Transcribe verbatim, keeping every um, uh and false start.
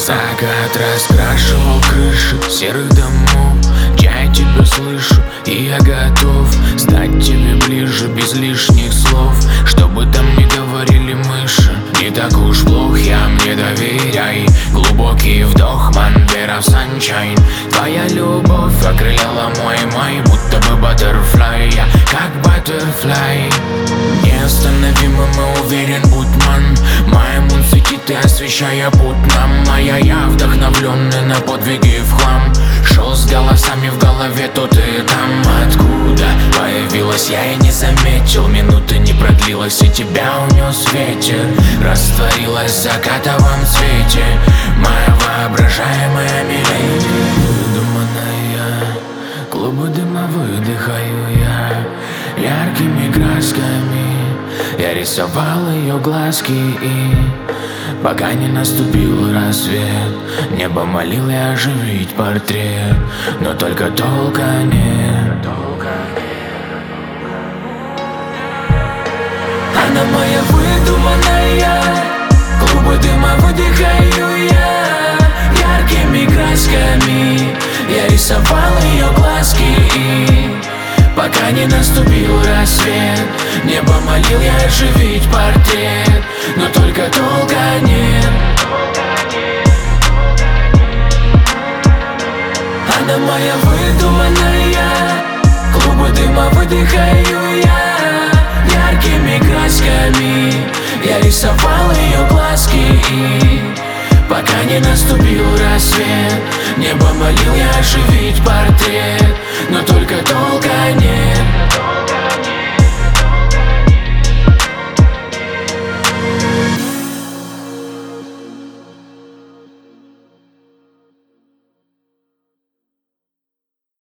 Закат раскрашивал крыши серых домов. Я тебя слышу, и я готов стать тебе ближе без лишних слов. Чтобы там не говорили мыши, не так уж плох я, мне доверяй. Глубокий вдох, Мандера в санчайн. Твоя любовь окрыляла мой май, будто бы баттерфлай, я как баттерфлай. Неостановимым и уверен, будь ман. Моя мун светит и освещая путь нам. Моя я вдохновленный на подвиги в хлам. Шел с голосами в голове, тут и там. Откуда появилась я и не заметил. Минуты не продлилась, и тебя унес ветер. Растворилась в закатовом цвете моя воображаемая миледи. Выдуманная, клубы дыма выдыхаю я. Яркими красками я рисовал ее глазки, и пока не наступил рассвет, небо молил я оживить портрет, но только толка нет. Она моя выдуманная, клубы дыма выдыхаю я. Яркими красками я рисовал ее глазки, и пока не наступил рассвет, небо молил я оживить портрет, но только толка нет. Она моя выдуманная, клубы дыма выдыхаю я. Яркими красками я рисовал ее глазки, и пока не наступил рассвет, небо молил я оживить портрет, но только толка